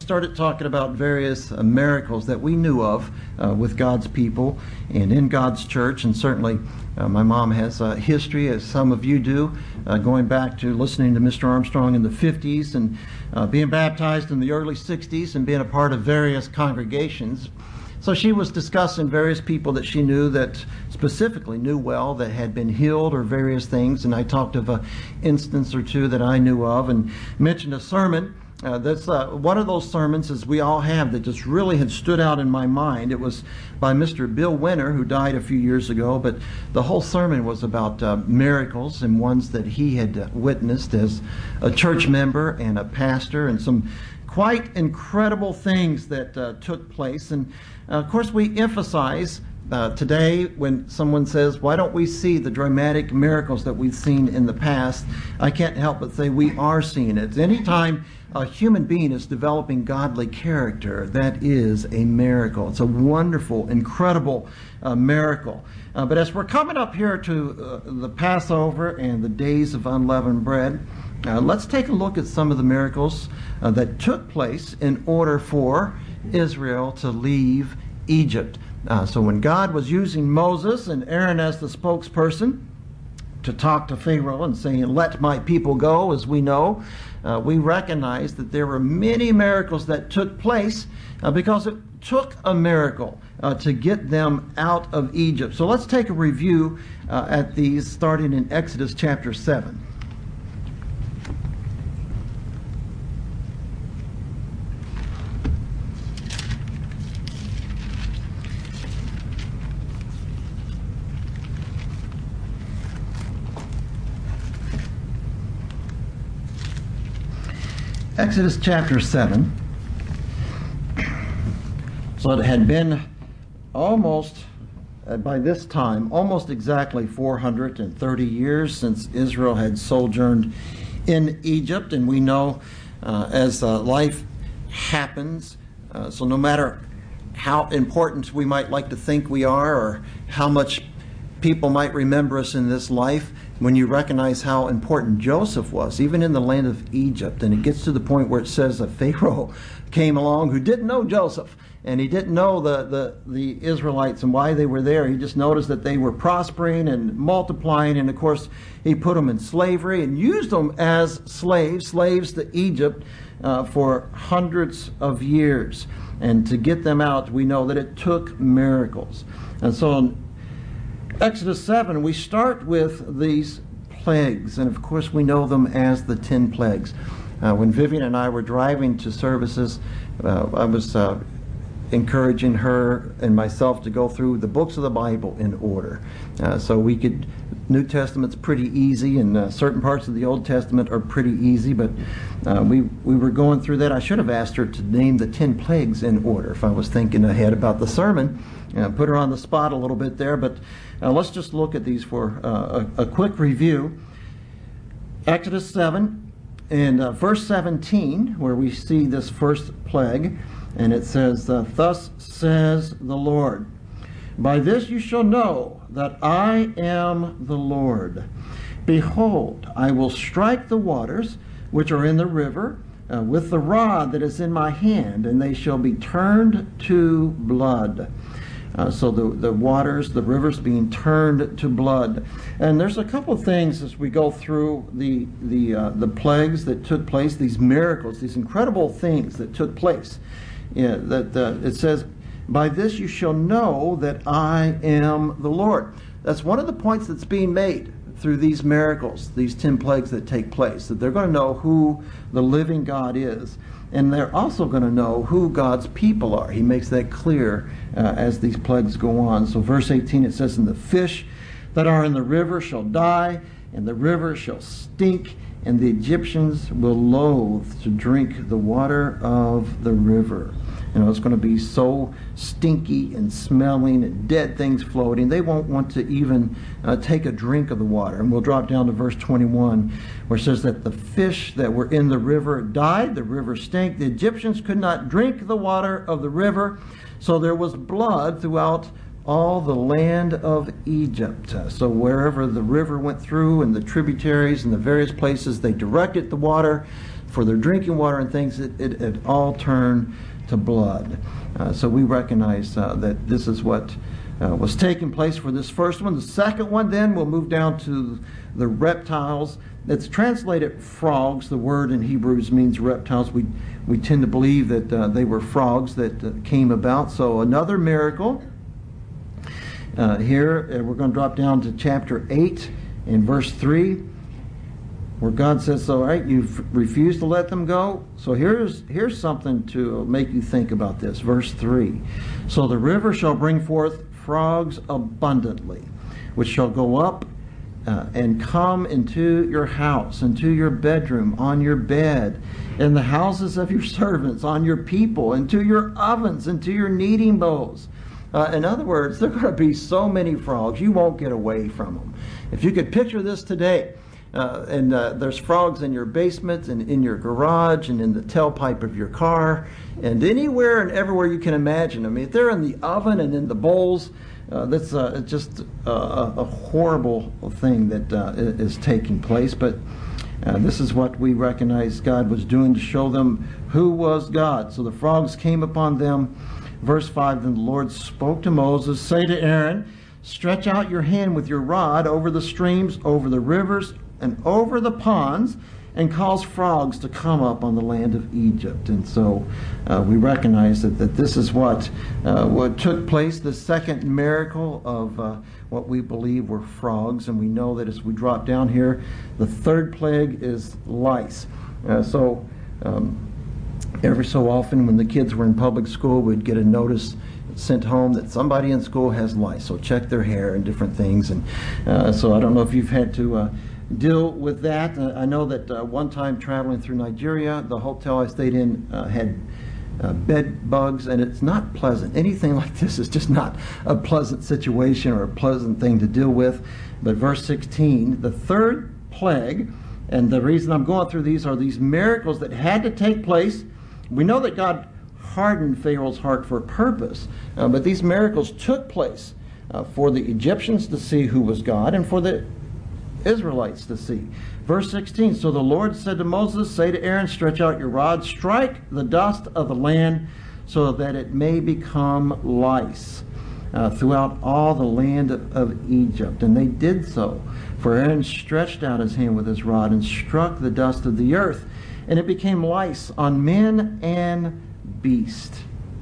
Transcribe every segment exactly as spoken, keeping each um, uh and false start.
started talking about various uh, miracles that we knew of uh, with God's people and in God's church. And certainly uh, my mom has a history, as some of you do, uh, going back to listening to Mister Armstrong in the fifties and uh, being baptized in the early sixties and being a part of various congregations. So she was discussing various people that she knew, that specifically knew well, that had been healed or various things. And I talked of an instance or two that I knew of and mentioned a sermon. Uh, that's uh, one of those sermons, as we all have, that just really had stood out in my mind. It was by Mister Bill Winter, who died a few years ago, but the whole sermon was about uh, miracles and ones that he had uh, witnessed as a church member and a pastor, and some quite incredible things that uh, took place. And uh, of course we emphasize uh, today when someone says, why don't we see the dramatic miracles that we've seen in the past? I can't help but say we are seeing it. Anytime a human being is developing godly character, that is a miracle. It's a wonderful, incredible uh, miracle. Uh, but as we're coming up here to uh, the Passover and the days of unleavened bread, Uh, let's take a look at some of the miracles uh, that took place in order for Israel to leave Egypt. Uh, so when God was using Moses and Aaron as the spokesperson to talk to Pharaoh and saying, let my people go, as we know, uh, we recognize that there were many miracles that took place uh, because it took a miracle uh, to get them out of Egypt. So let's take a review uh, at these, starting in Exodus chapter seven. Exodus chapter seven. So it had been almost, uh, by this time, almost exactly four hundred thirty years since Israel had sojourned in Egypt. And we know uh, as uh, life happens, uh, so no matter how important we might like to think we are, or how much people might remember us in this life, when you recognize how important Joseph was, even in the land of Egypt, and it gets to the point where it says that Pharaoh came along who didn't know Joseph, and he didn't know the, the, the Israelites and why they were there. He just noticed that they were prospering and multiplying, and of course he put them in slavery and used them as slaves, slaves to Egypt uh, for hundreds of years. And to get them out, we know that it took miracles. And so in Exodus seven, we start with these plagues, and of course we know them as the ten plagues. Uh, when Vivian and I were driving to services, uh, I was uh, encouraging her and myself to go through the books of the Bible in order. Uh, so we could, New Testament's pretty easy, and uh, certain parts of the Old Testament are pretty easy, but uh, we, we were going through that. I should have asked her to name the ten plagues in order if I was thinking ahead about the sermon. Uh, put her on the spot a little bit there, but uh, let's just look at these for uh, a, a quick review. Exodus seven and uh, verse seventeen, where we see this first plague, and it says, uh, thus says the Lord, by this you shall know that I am the Lord. Behold, I will strike the waters which are in the river uh, with the rod that is in my hand, and they shall be turned to blood. Uh, so the, the waters, the rivers being turned to blood. And there's a couple of things as we go through the the uh, the plagues that took place, these miracles, these incredible things that took place. Yeah, that uh, it says, by this you shall know that I am the Lord. That's one of the points that's being made through these miracles, these ten plagues that take place, that they're going to know who the living God is. And they're also going to know who God's people are. He makes that clear uh, as these plagues go on. So verse eighteen, it says, and the fish that are in the river shall die, and the river shall stink, and the Egyptians will loathe to drink the water of the river. You know, it's going to be so stinky and smelling and dead things floating. They won't want to even uh, take a drink of the water. And we'll drop down to verse twenty-one, where it says that the fish that were in the river died, the river stank. The Egyptians could not drink the water of the river, so there was blood throughout all the land of Egypt. Uh, so wherever the river went through and the tributaries and the various places they directed the water for their drinking water and things, it, it, it all turned to blood. Uh, so we recognize uh, that this is what uh, was taking place for this first one. The second one, then, we'll move down to the reptiles. It's translated frogs. The word in Hebrews means reptiles. We we tend to believe that uh, they were frogs that uh, came about. So another miracle. Uh, here, uh, we're going to drop down to chapter eight in verse three, where God says, all right, you've refused to let them go. So here's here's something to make you think about this. Verse three. So the river shall bring forth frogs abundantly, which shall go up uh, and come into your house, into your bedroom, on your bed, in the houses of your servants, on your people, into your ovens, into your kneading bowls. Uh, in other words, there are going to be so many frogs, you won't get away from them. If you could picture this today, uh, and uh, there's frogs in your basement and in your garage and in the tailpipe of your car and anywhere and everywhere you can imagine. I mean, if they're in the oven and in the bowls, uh, that's uh, just uh, a horrible thing that uh, is taking place. But uh, this is what we recognize God was doing to show them who was God. So the frogs came upon them. Verse five, then the Lord spoke to Moses, say to Aaron, stretch out your hand with your rod over the streams, over the rivers, and over the ponds, and cause frogs to come up on the land of Egypt. And so uh, we recognize that, that this is what, uh, what took place, the second miracle of uh, what we believe were frogs. And we know that as we drop down here, the third plague is lice. Uh, so um, every so often when the kids were in public school, we'd get a notice sent home that somebody in school has lice, so check their hair and different things. And uh, so I don't know if you've had to uh, deal with that. Uh, I know that uh, one time traveling through Nigeria, the hotel I stayed in uh, had uh, bed bugs, and it's not pleasant. Anything like this is just not a pleasant situation or a pleasant thing to deal with. But verse sixteen, the third plague, and the reason I'm going through these are these miracles that had to take place. We know that God hardened Pharaoh's heart for a purpose, uh, but these miracles took place uh, for the Egyptians to see who was God and for the Israelites to see. Verse sixteen, so the Lord said to Moses, say to Aaron, stretch out your rod, strike the dust of the land so that it may become lice uh, throughout all the land of, of Egypt. And they did so, for Aaron stretched out his hand with his rod and struck the dust of the earth, and it became lice on men and beast.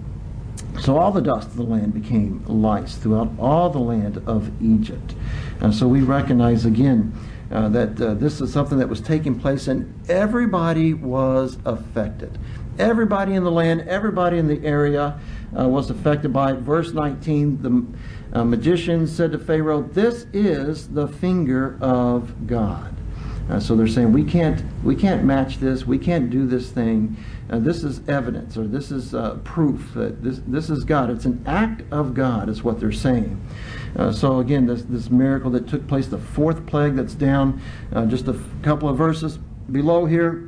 So all the dust of the land became lice throughout all the land of Egypt. And so we recognize again uh, that uh, this is something that was taking place, and everybody was affected. Everybody in the land, everybody in the area uh, was affected by it. Verse nineteen, the uh, magician said to Pharaoh, this is the finger of God. Uh, so they're saying, we can't we can't match this, we can't do this thing. Uh, this is evidence, or this is uh, proof that this this is God. It's an act of God, is what they're saying. Uh, so again, this this miracle that took place, the fourth plague that's down uh, just a f- couple of verses below here.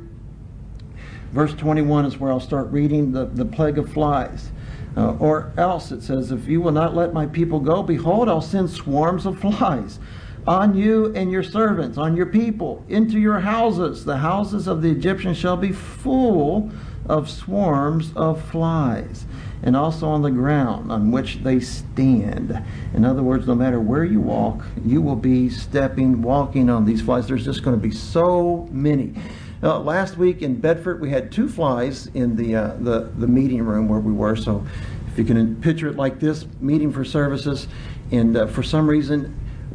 Verse twenty-one is where I'll start reading, the, the plague of flies. Uh, or else it says, if you will not let my people go, behold, I'll send swarms of flies on you and your servants, on your people, into your houses. The houses of the Egyptians shall be full of swarms of flies, and also on the ground on which they stand. In other words, no matter where you walk, you will be stepping, walking on these flies. There's just going to be so many. Uh, last week in Bedford, we had two flies in the, uh, the the meeting room where we were. So if you can picture it like this, meeting for services, and uh, for some reason,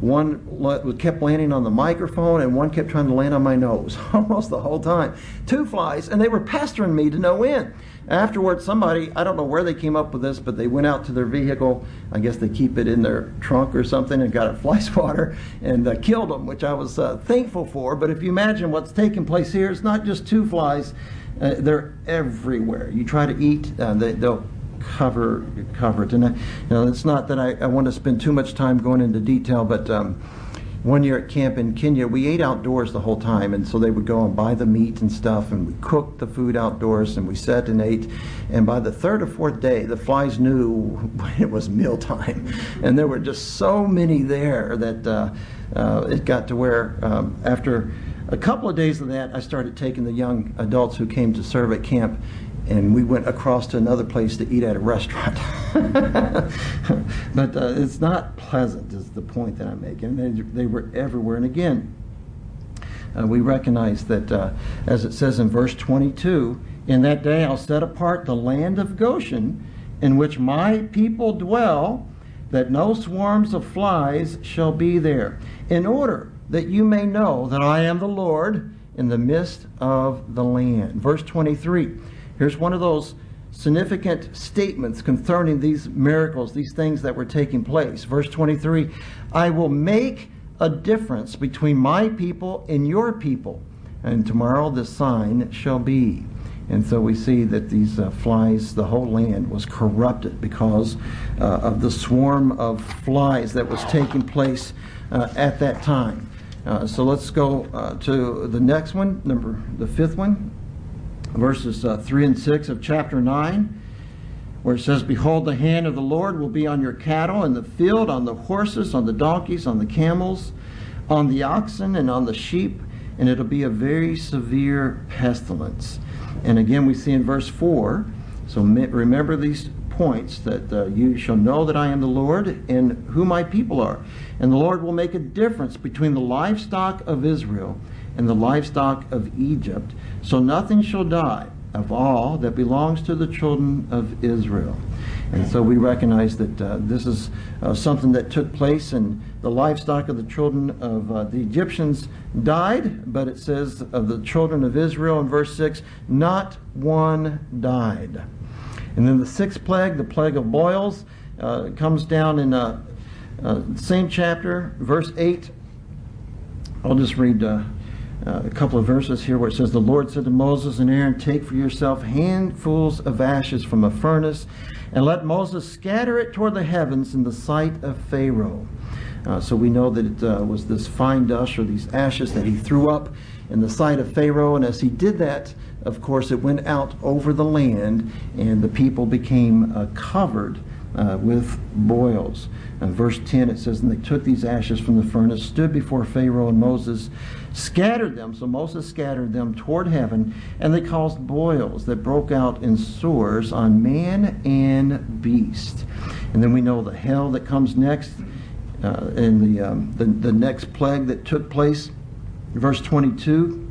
one kept landing on the microphone and one kept trying to land on my nose almost the whole time. Two flies, and they were pestering me to no end. Afterwards, somebody, I don't know where they came up with this, but they went out to their vehicle. I guess they keep it in their trunk or something, and got a fly swatter and uh, killed them, which I was uh, thankful for. But if you imagine what's taking place here, it's not just two flies. Uh, they're everywhere. You try to eat, uh, they, they'll cover cover it. And I, you know, it's not that I, I want to spend too much time going into detail, but um, one year at camp in Kenya, we ate outdoors the whole time, and so they would go and buy the meat and stuff, and we cooked the food outdoors, and we sat and ate. And by the third or fourth day, the flies knew when it was mealtime, and there were just so many there that uh, uh, it got to where um, after a couple of days of that, I started taking the young adults who came to serve at camp, and we went across to another place to eat at a restaurant. But uh, it's not pleasant, is the point that I'm making. They, they were everywhere. And again, uh, we recognize that, uh, as it says in verse twenty-two, in that day I'll set apart the land of Goshen, in which my people dwell, that no swarms of flies shall be there, in order that you may know that I am the Lord in the midst of the land. Verse twenty-three, here's one of those significant statements concerning these miracles, these things that were taking place. Verse twenty-three, I will make a difference between my people and your people, and tomorrow the sign shall be. And so we see that these uh, flies, the whole land was corrupted because uh, of the swarm of flies that was taking place uh, at that time. Uh, so let's go uh, to the next one, number the fifth one, verses uh, three and six of chapter nine, where it says, behold, the hand of the Lord will be on your cattle in the field, on the horses, on the donkeys, on the camels, on the oxen, and on the sheep, and it'll be a very severe pestilence. And again, we see in verse four, so remember these points, that uh, you shall know that I am the Lord and who my people are. And the Lord will make a difference between the livestock of Israel and the livestock of Egypt, so nothing shall die of all that belongs to the children of Israel. And so we recognize that uh, this is uh, something that took place, and the livestock of the children of uh, the Egyptians died, but it says of the children of Israel in verse six, not one died. And then the sixth plague, the plague of boils, uh, comes down in uh, uh, same chapter, verse eight. I'll just read uh, uh, a couple of verses here where it says, the Lord said to Moses and Aaron, take for yourself handfuls of ashes from a furnace, and let Moses scatter it toward the heavens in the sight of Pharaoh. Uh, so we know that it uh, was this fine dust, or these ashes, that he threw up in the sight of Pharaoh. And as he did that, of course, it went out over the land, and the people became uh, covered uh, with boils. In verse ten, it says, and they took these ashes from the furnace, stood before Pharaoh, and Moses scattered them. So Moses scattered them toward heaven, and they caused boils that broke out in sores on man and beast. And then we know the hell that comes next, uh, in the, um, the the next plague that took place. Verse twenty-two,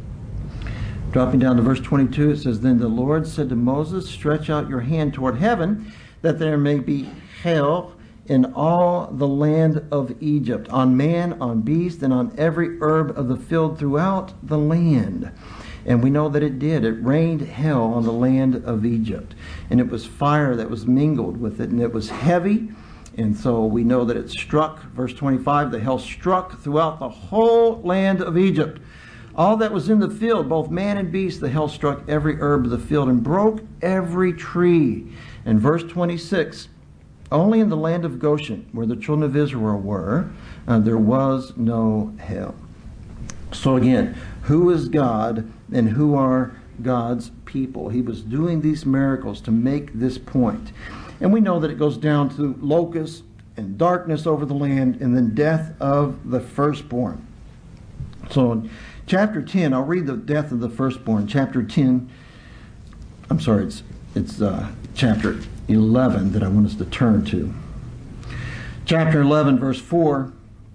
dropping down to verse twenty-two, it says, then the Lord said to Moses, stretch out your hand toward heaven, that there may be hail in all the land of Egypt, on man, on beast, and on every herb of the field throughout the land. And we know that it did. It rained hail on the land of Egypt. And it was fire that was mingled with it, and it was heavy. And so we know that it struck, verse twenty-five, the hail struck throughout the whole land of Egypt. All that was in the field, both man and beast, the hail struck every herb of the field and broke every tree. And verse twenty-six, only in the land of Goshen, where the children of Israel were, uh, there was no hail. So again, who is God and who are God's people? He was doing these miracles to make this point. And we know that it goes down to locusts and darkness over the land, and then death of the firstborn. So in chapter ten, I'll read the death of the firstborn. Chapter ten, I'm sorry, it's, it's uh, chapter eleven that I want us to turn to. Chapter eleven, verse four.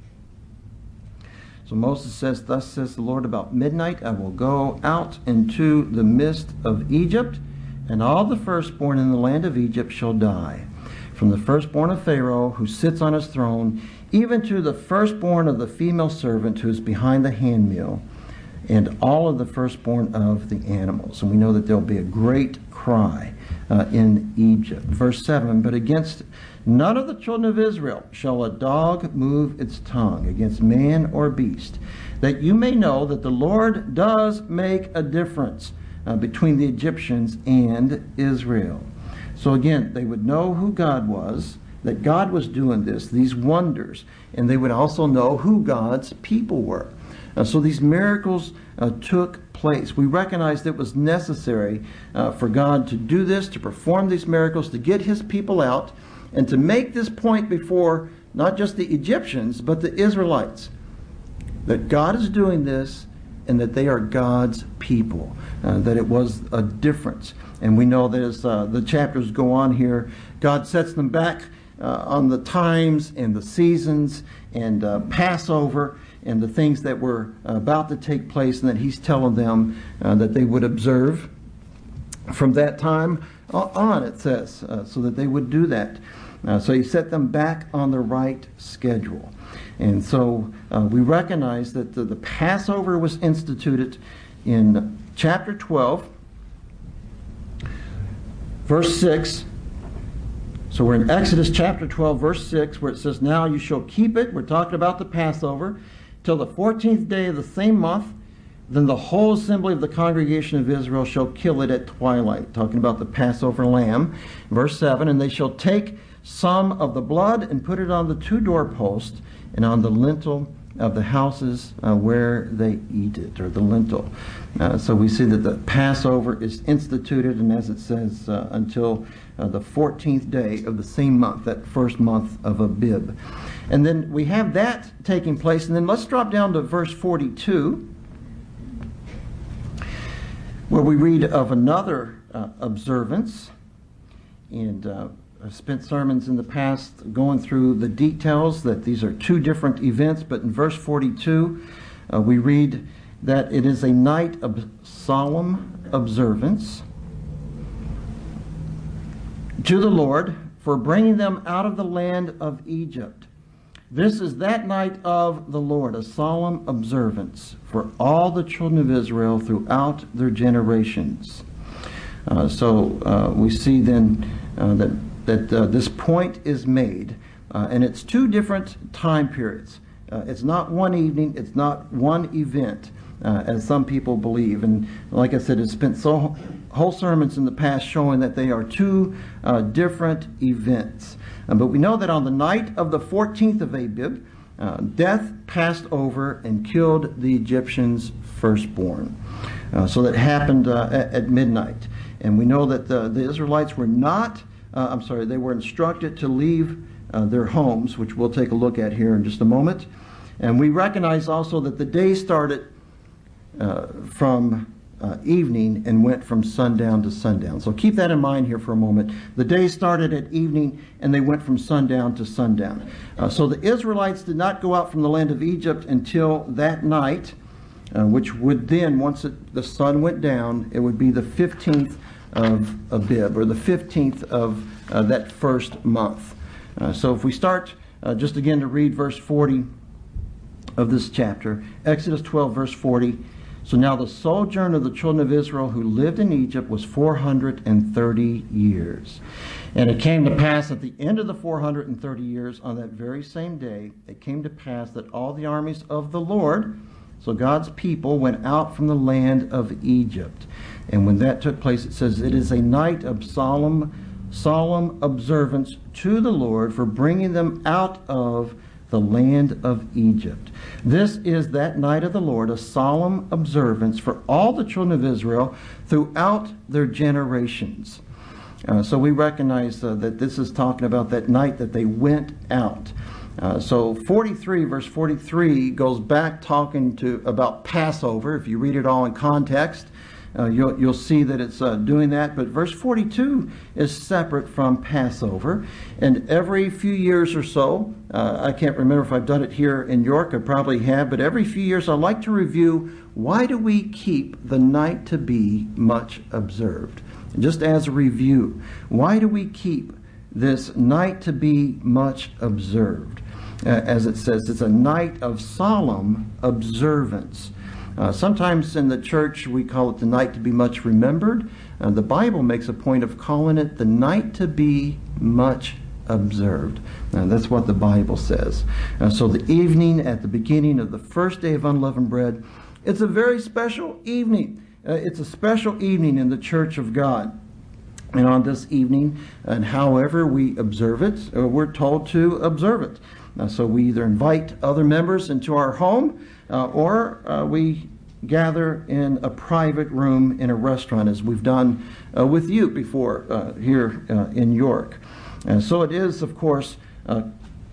So Moses says, thus says the Lord, about midnight I will go out into the midst of Egypt, and all the firstborn in the land of Egypt shall die, from the firstborn of Pharaoh who sits on his throne, even to the firstborn of the female servant who is behind the handmill, and all of the firstborn of the animals. And we know that there will be a great cry uh, in Egypt. Verse seven, but against none of the children of Israel shall a dog move its tongue, against man or beast, that you may know that the Lord does make a difference uh, between the Egyptians and Israel. So again, they would know who God was, that God was doing this, these wonders, and they would also know who God's people were. Uh, so these miracles uh, took place. We recognized it was necessary uh, for God to do this, to perform these miracles, to get his people out, and to make this point before not just the Egyptians, but the Israelites, that God is doing this, and that they are God's people, uh, that it was a difference. And we know that as uh, the chapters go on here, God sets them back uh, on the times and the seasons and uh, Passover and the things that were about to take place, and that he's telling them uh, that they would observe from that time on, it says, uh, so that they would do that. Uh, so he set them back on the right schedule. And so uh, we recognize that the, the Passover was instituted in chapter twelve, verse six. So we're in Exodus chapter twelve, verse six, where it says, "Now you shall keep it," we're talking about the Passover, "till the fourteenth day of the same month. Then the whole assembly of the congregation of Israel shall kill it at twilight." Talking about the Passover lamb. Verse seven, "And they shall take some of the blood and put it on the two doorposts and on the lintel of the houses uh, where they eat it," or the lintel. Uh, so we see that the Passover is instituted, and as it says, uh, until uh, the fourteenth day of the same month, that first month of Abib. And then we have that taking place, and then let's drop down to verse forty-two, where we read of another uh, observance. And uh, I've spent sermons in the past going through the details, that these are two different events, but in verse forty-two, uh, we read that it is a night of solemn observance to the Lord for bringing them out of the land of Egypt. This is that night of the Lord, a solemn observance for all the children of Israel throughout their generations. Uh, so uh, we see then uh, that that uh, this point is made, uh, and it's two different time periods. Uh, it's not one evening, it's not one event, uh, as some people believe. And like I said, it's spent so whole sermons in the past showing that they are two uh, different events. Uh, but we know that on the night of the fourteenth of Abib, uh, death passed over and killed the Egyptians' firstborn. Uh, so that happened uh, at, at midnight. And we know that the, the Israelites were not Uh, I'm sorry, they were instructed to leave uh, their homes, which we'll take a look at here in just a moment. And we recognize also that the day started uh, from uh, evening and went from sundown to sundown. So keep that in mind here for a moment. The day started at evening and they went from sundown to sundown. Uh, so the Israelites did not go out from the land of Egypt until that night, uh, which would then, once it, the sun went down, it would be the fifteenth of Abib, or the fifteenth of uh, that first month. Uh, so if we start uh, just again to read verse forty of this chapter, Exodus twelve, verse forty. "So now the sojourn of the children of Israel who lived in Egypt was four hundred thirty years. And it came to pass at the end of the four hundred thirty years, on that very same day, it came to pass that all the armies of the Lord," so God's people, "went out from the land of Egypt." And when that took place, it says, "It is a night of solemn, solemn observance to the Lord for bringing them out of the land of Egypt." This is that night of the Lord, a solemn observance for all the children of Israel throughout their generations. Uh, so we recognize uh, that this is talking about that night that they went out. Uh, so forty-three, verse forty-three goes back talking to about Passover. If you read it all in context, uh, you'll, you'll see that it's uh, doing that. But verse forty-two is separate from Passover. And every few years or so, uh, I can't remember if I've done it here in York, I probably have, but every few years I like to review, why do we keep the night to be much observed? Just as a review, why do we keep this night to be much observed? Uh, as it says, it's a night of solemn observance. Uh, sometimes in the church we call it the night to be much remembered. Uh, the Bible makes a point of calling it the night to be much observed. Uh, that's what the Bible says. Uh, so the evening at the beginning of the first day of unleavened bread, it's a very special evening. Uh, it's a special evening in the church of God. And on this evening, and however we observe it, uh, we're told to observe it. Uh, so we either invite other members into our home, uh, or uh, we gather in a private room in a restaurant, as we've done uh, with you before uh, here uh, in York. And so it is, of course, uh,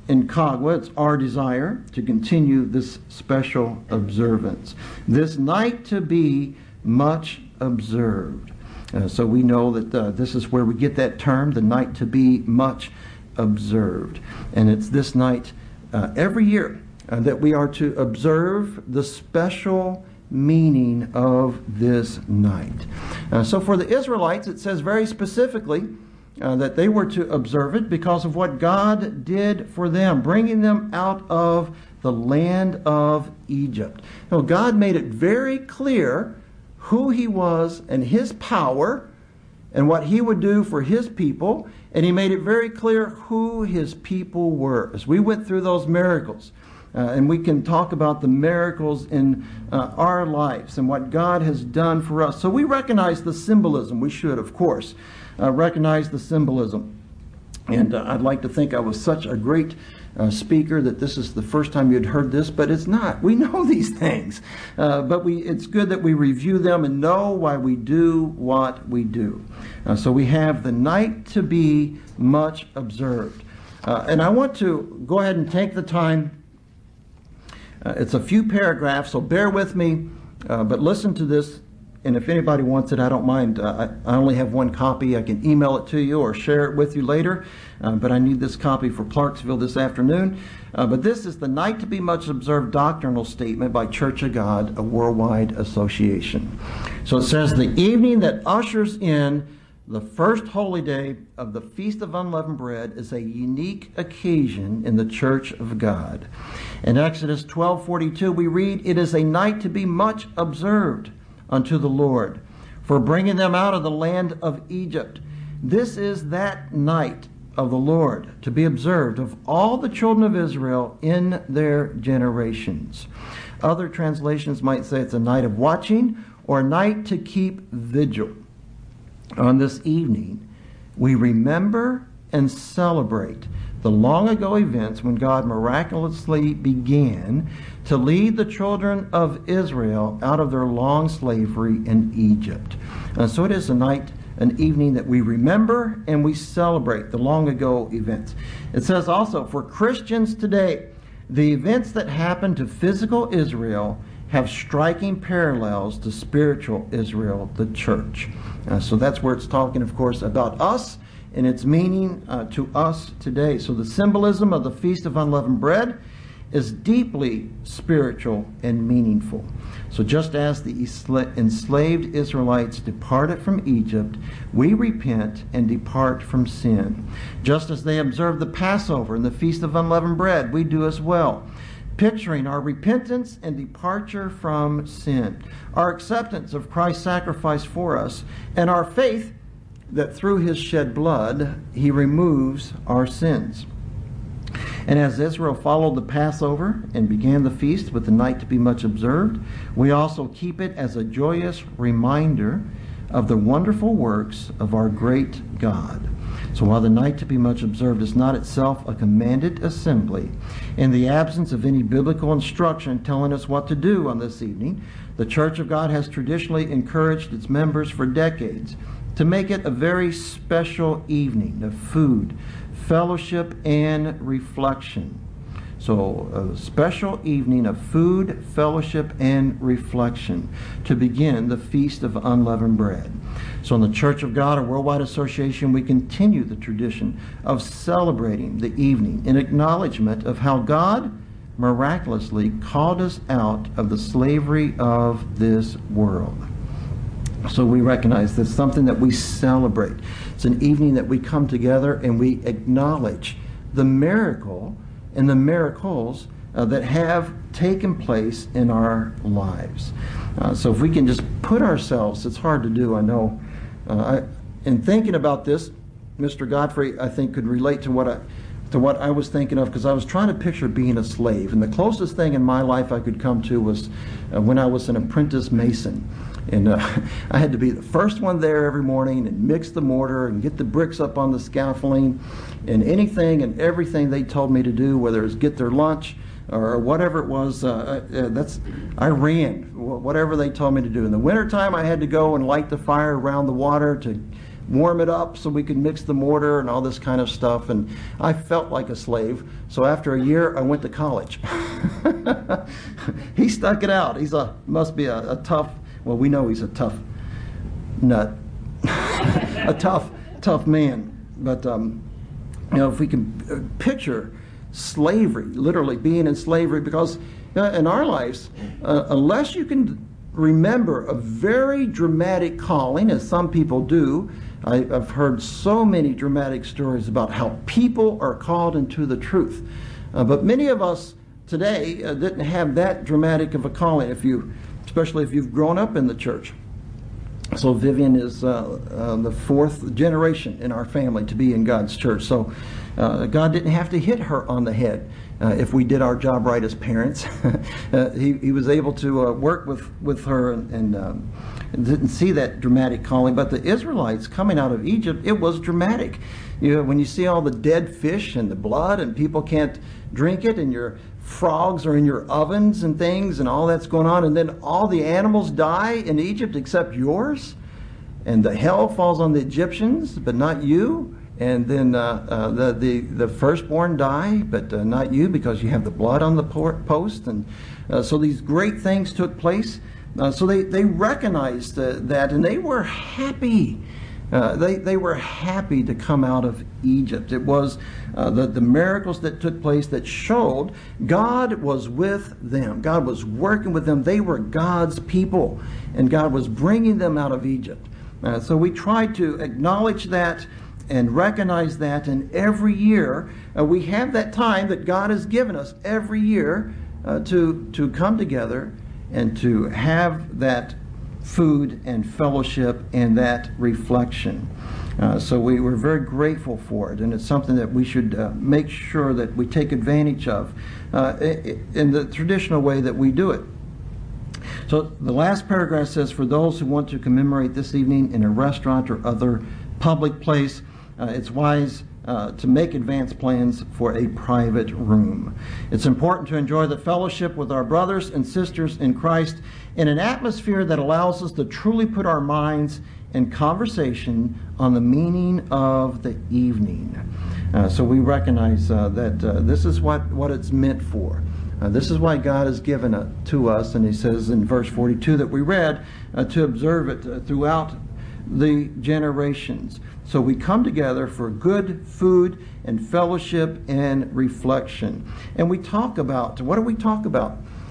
in Kagwa, it's our desire to continue this special observance. This night to be much observed. Uh, so we know that uh, this is where we get that term, the night to be much observed. And it's this night uh, every year uh, that we are to observe the special meaning of this night. Uh, so for the Israelites, it says very specifically uh, that they were to observe it because of what God did for them, bringing them out of the land of Egypt. Now, God made it very clear who He was and His power and what He would do for His people, and He made it very clear who His people were. As we went through those miracles, Uh, and we can talk about the miracles in uh, our lives and what God has done for us. So we recognize the symbolism. We should, of course, uh, recognize the symbolism. And uh, I'd like to think I was such a great uh, speaker that this is the first time you'd heard this, but it's not. We know these things. Uh, but we it's good that we review them and know why we do what we do. Uh, so we have the night to be much observed. Uh, and I want to go ahead and take the time. Uh, it's a few paragraphs, so bear with me, uh, but listen to this, and if anybody wants it, I don't mind. Uh, I, I only have one copy. I can email it to you or share it with you later, uh, but I need this copy for Clarksville this afternoon. Uh, but this is the Night to Be Much Observed doctrinal statement by Church of God, a worldwide association. So it says, the evening that ushers in the first holy day of the Feast of Unleavened Bread is a unique occasion in the Church of God. In Exodus twelve forty-two, we read, "It is a night to be much observed unto the Lord, for bringing them out of the land of Egypt." This is that night of the Lord to be observed of all the children of Israel in their generations. Other translations might say it's a night of watching or a night to keep vigil. On this evening, we remember and celebrate the long ago events when God miraculously began to lead the children of Israel out of their long slavery in Egypt. Uh, so it is a night, an evening that we remember and we celebrate the long ago events. It says also, for Christians today, the events that happened to physical Israel have striking parallels to spiritual Israel, the church. Uh, so that's where it's talking, of course, about us and its meaning uh, to us today. So the symbolism of the Feast of Unleavened Bread is deeply spiritual and meaningful. So just as the enslaved Israelites departed from Egypt, we repent and depart from sin. Just as they observed the Passover and the Feast of Unleavened Bread, we do as well, picturing our repentance and departure from sin, our acceptance of Christ's sacrifice for us, and our faith that through His shed blood, He removes our sins. And as Israel followed the Passover and began the feast with the night to be much observed, we also keep it as a joyous reminder of the wonderful works of our great God. So while the night to be much observed is not itself a commanded assembly, in the absence of any biblical instruction telling us what to do on this evening, the Church of God has traditionally encouraged its members for decades to make it a very special evening of food, fellowship, and reflection. So a special evening of food, fellowship, and reflection to begin the Feast of Unleavened Bread. So in the Church of God, a worldwide association, we continue the tradition of celebrating the evening in acknowledgement of how God miraculously called us out of the slavery of this world. So we recognize this, something that we celebrate. It's an evening that we come together and we acknowledge the miracle and the miracles uh, that have taken place in our lives. Uh, so if we can just put ourselves, it's hard to do, I know. Uh, I, in thinking about this, Mister Godfrey, I think, could relate to what I to what I was thinking of, because I was trying to picture being a slave. And the closest thing in my life I could come to was uh, when I was an apprentice mason. And uh, I had to be the first one there every morning and mix the mortar and get the bricks up on the scaffolding, and anything and everything they told me to do, whether it was get their lunch or whatever it was, uh, uh, that's I ran, whatever they told me to do. In the wintertime, I had to go and light the fire around the water to warm it up so we could mix the mortar and all this kind of stuff. And I felt like a slave. So after a year, I went to college. He stuck it out. He's a must be a, a tough. Well, we know he's a tough nut, a tough, tough man. But um, you know, if we can picture slavery, literally being in slavery, because uh, in our lives, uh, unless you can remember a very dramatic calling, as some people do. I, I've heard so many dramatic stories about how people are called into the truth. Uh, but many of us today uh, didn't have that dramatic of a calling, if you, especially if you've grown up in the church. So Vivian is uh, uh, the fourth generation in our family to be in God's church. So uh, God didn't have to hit her on the head uh, if we did our job right as parents. uh, he, he was able to uh, work with, with her and, and um, didn't see that dramatic calling. But the Israelites coming out of Egypt, it was dramatic. You know, when you see all the dead fish and the blood and people can't drink it, and your frogs are in your ovens and things and all that's going on, and then all the animals die in Egypt except yours, and the hell falls on the Egyptians but not you, and then uh, uh, the, the the firstborn die but uh, not you, because you have the blood on the post. And uh, so these great things took place. Uh, so they, they recognized uh, that, and they were happy. Uh, they, they were happy to come out of Egypt. It was uh, the, the miracles that took place that showed God was with them. God was working with them. They were God's people, and God was bringing them out of Egypt. Uh, so we try to acknowledge that and recognize that, and every year uh, we have that time that God has given us every year uh, to, to come together and to have that food and fellowship and that reflection. Uh, so we were very grateful for it, and it's something that we should uh, make sure that we take advantage of uh, in the traditional way that we do it. So the last paragraph says, for those who want to commemorate this evening in a restaurant or other public place, uh, it's wise Uh, to make advance plans for a private room. It's important to enjoy the fellowship with our brothers and sisters in Christ in an atmosphere that allows us to truly put our minds in conversation on the meaning of the evening. Uh, so we recognize uh, that uh, this is what, what it's meant for. Uh, this is why God has given it to us, and he says in verse forty-two that we read, uh, to observe it uh, throughout the generations. So we come together for good food and fellowship and reflection. And we talk about, what do we talk about?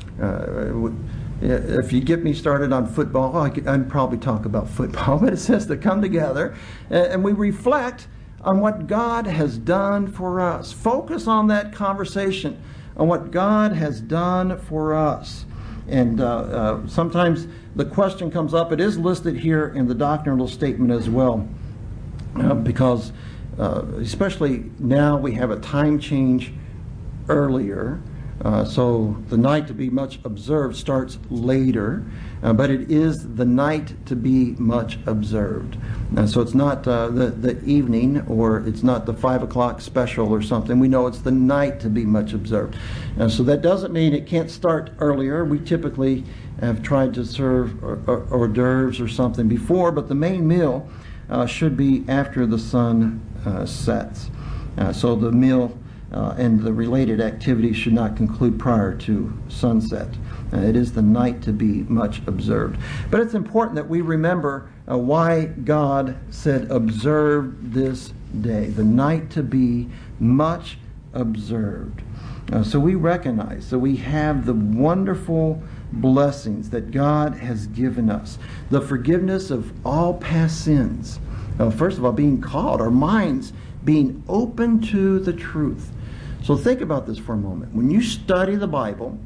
Uh, if you get me started on football, I could, I'd probably talk about football, but it says to come together and we reflect on what God has done for us. Focus on that conversation, on what God has done for us. And uh, uh, sometimes the question comes up, it is listed here in the doctrinal statement as well. Uh, because uh, especially now we have a time change earlier, uh, so the night to be much observed starts later, uh, but it is the night to be much observed. Uh, so it's not uh, the, the evening, or it's not the five o'clock special or something. We know it's the night to be much observed. Uh, so that doesn't mean it can't start earlier. We typically have tried to serve hors d'oeuvres or something before, but the main meal Uh, should be after the sun uh, sets. Uh, so the meal uh, and the related activities should not conclude prior to sunset. Uh, it is the night to be much observed. But it's important that we remember uh, why God said, observe this day, the night to be much observed. Uh, so we recognize that we have the wonderful blessings that God has given us. The forgiveness of all past sins. Uh, first of all, being called, our minds being open to the truth. So think about this for a moment. When you study the Bible,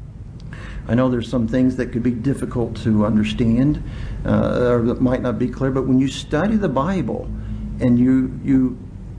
I know there's some things that could be difficult to understand uh, or that might not be clear, but when you study the Bible and you you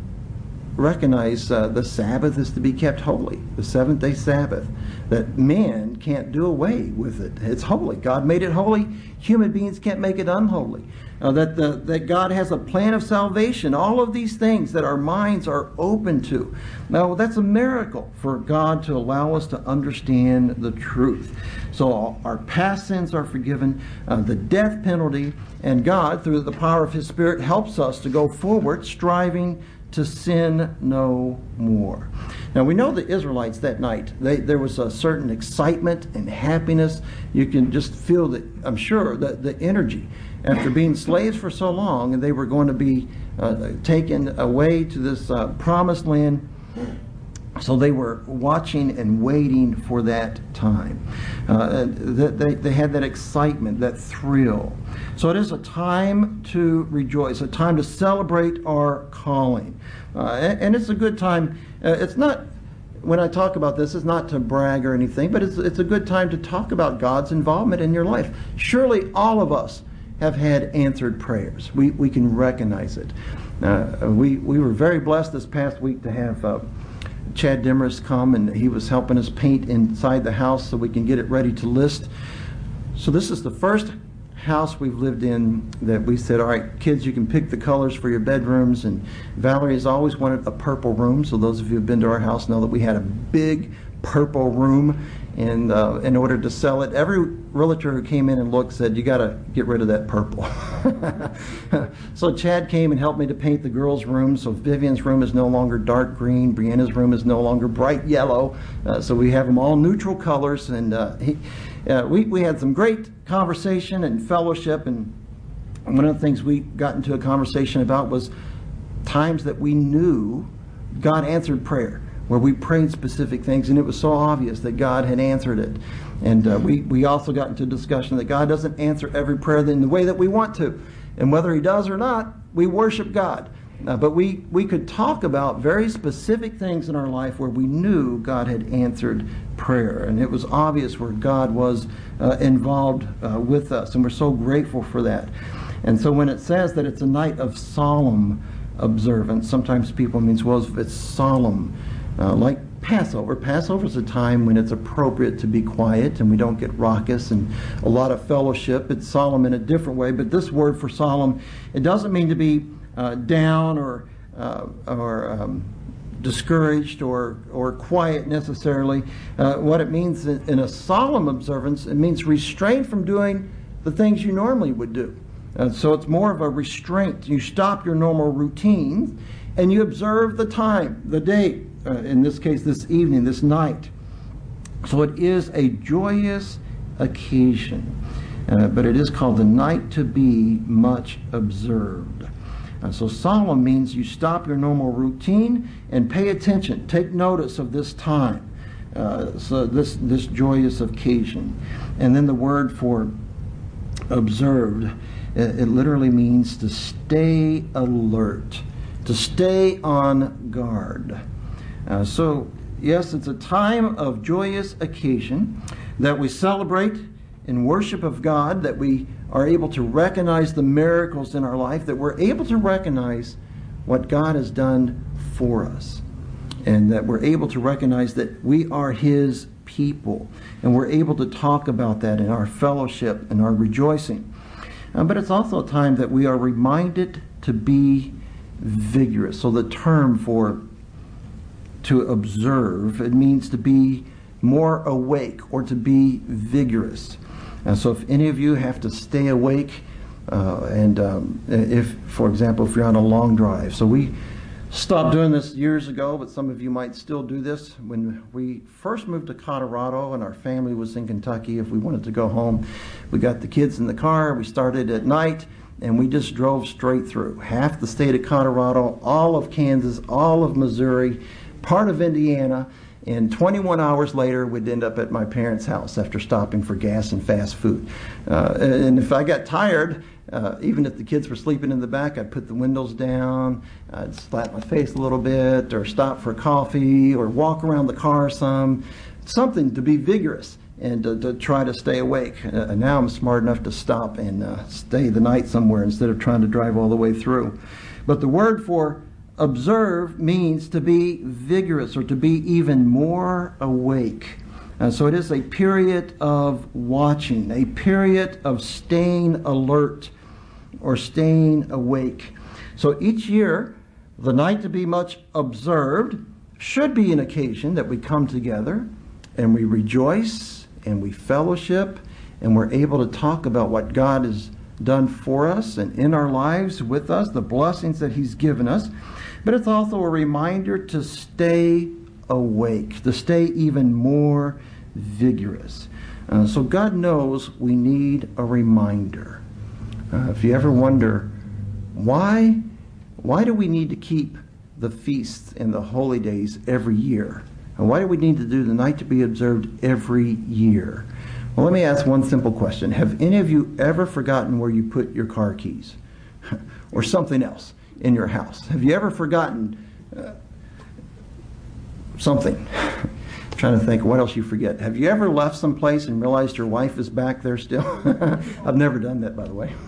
recognize uh, the Sabbath is to be kept holy, the seventh day Sabbath, that man can't do away with it. It's holy. God made it holy. Human beings can't make it unholy. uh, that, the, that God has a plan of salvation, all of these things that our minds are open to. Now, that's a miracle for God to allow us to understand the truth. So our past sins are forgiven, uh, the death penalty, and God, through the power of His Spirit, helps us to go forward, striving to sin no more. Now, we know the Israelites that night, they, there was a certain excitement and happiness. You can just feel that, I'm sure, the, the energy after being slaves for so long, and they were going to be uh, taken away to this uh, promised land. So they were watching and waiting for that time. Uh, they, they had that excitement, that thrill. So it is a time to rejoice, a time to celebrate our calling. Uh, and, and it's a good time. Uh, it's not, when I talk about this, it's not to brag or anything, but it's, it's a good time to talk about God's involvement in your life. Surely all of us have had answered prayers. We, we can recognize it. Uh, we, we were very blessed this past week to have uh, Chad Demarest come, and he was helping us paint inside the house so we can get it ready to list. So this is the first house we've lived in that we said, all right, kids, you can pick the colors for your bedrooms. And Valerie has always wanted a purple room. So those of you who have been to our house know that we had a big purple room. And uh, in order to sell it, every realtor who came in and looked said, you got to get rid of that purple. So Chad came and helped me to paint the girls' room. So Vivian's room is no longer dark green. Brianna's room is no longer bright yellow. Uh, so we have them all neutral colors. And uh, he, uh, we, we had some great conversation and fellowship. And one of the things we got into a conversation about was times that we knew God answered prayer, where we prayed specific things, and it was so obvious that God had answered it. And uh, we, we also got into a discussion that God doesn't answer every prayer in the way that we want to. And whether He does or not, we worship God. Uh, but we, we could talk about very specific things in our life where we knew God had answered prayer. And it was obvious where God was uh, involved uh, with us. And we're so grateful for that. And so when it says that it's a night of solemn observance, sometimes people means, well, if it's solemn, Uh, like Passover. Passover is a time when it's appropriate to be quiet and we don't get raucous and a lot of fellowship. It's solemn in a different way, but this word for solemn, it doesn't mean to be uh, down or uh, or um, discouraged or or quiet necessarily. Uh, what it means in, in a solemn observance, it means restraint from doing the things you normally would do. Uh, so it's more of a restraint. You stop your normal routine and you observe the time, the date. Uh, in this case, this evening, this night. So it is a joyous occasion, uh, but it is called the night to be much observed. Uh, so solemn means you stop your normal routine and pay attention, take notice of this time, uh, so this, this joyous occasion. And then the word for observed, it, it literally means to stay alert, to stay on guard. Uh, so, yes, it's a time of joyous occasion that we celebrate in worship of God, that we are able to recognize the miracles in our life, that we're able to recognize what God has done for us, and that we're able to recognize that we are His people, and we're able to talk about that in our fellowship and our rejoicing. Uh, but it's also a time that we are reminded to be vigorous. So the term for to observe, it means to be more awake or to be vigorous. And so if any of you have to stay awake, uh, and um, if, for example, if you're on a long drive. So we stopped doing this years ago, but some of you might still do this. When we first moved to Colorado and our family was in Kentucky, if we wanted to go home, we got the kids in the car, we started at night, and we just drove straight through. Half the state of Colorado, all of Kansas, all of Missouri, part of Indiana, and twenty-one hours later we'd end up at my parents' house after stopping for gas and fast food. Uh, and if I got tired, uh, even if the kids were sleeping in the back, I'd put the windows down, I'd slap my face a little bit, or stop for coffee, or walk around the car some, something to be vigorous and to, to try to stay awake. Uh, now I'm smart enough to stop and uh, stay the night somewhere instead of trying to drive all the way through. But the word for observe means to be vigorous or to be even more awake. Uh, so it is a period of watching, a period of staying alert. or staying awake. So each year, the night to be much observed should be an occasion that we come together and we rejoice and we fellowship and we're able to talk about what God has done for us and in our lives with us, the blessings that He's given us. But it's also a reminder to stay awake, to stay even more vigorous. Uh, so God knows we need a reminder. Uh, if you ever wonder, why, why do we need to keep the feasts and the holy days every year? And why do we need to do the night to be observed every year? Well, let me ask one simple question. Have any of you ever forgotten where you put your car keys or something else in your house? Have you ever forgotten uh, something? I'm trying to think what else you forget. Have you ever left someplace and realized your wife is back there still? I've never done that, by the way.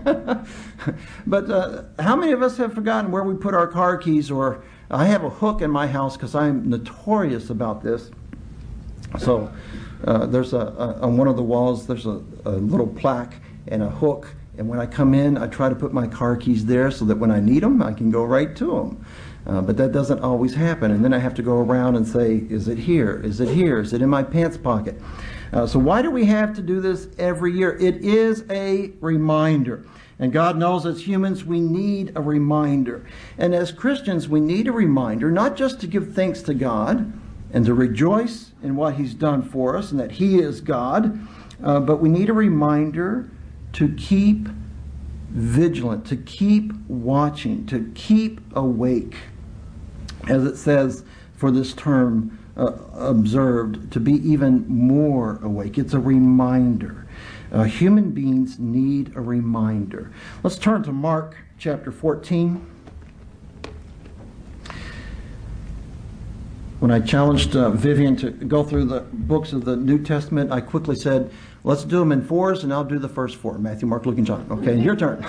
But uh, how many of us have forgotten where we put our car keys? Or I have a hook in my house because I'm notorious about this. So uh, there's a, a on one of the walls there's a, a little plaque and a hook, and when I come in I try to put my car keys there so that when I need them I can go right to them. Uh, but that doesn't always happen, and then I have to go around and say, is it here? Is it here? Is it in my pants pocket? Uh, so why do we have to do this every year? It is a reminder. And God knows as humans we need a reminder. And as Christians we need a reminder, not just to give thanks to God and to rejoice in what He's done for us and that He is God, uh, but we need a reminder to keep vigilant, to keep watching, to keep awake. As it says for this term, uh, observed, to be even more awake. It's a reminder. Uh, human beings need a reminder. Let's turn to Mark chapter fourteen. When I challenged uh, Vivian to go through the books of the New Testament, I quickly said, let's do them in fours, and I'll do the first four. Matthew, Mark, Luke, and John. Okay, your turn.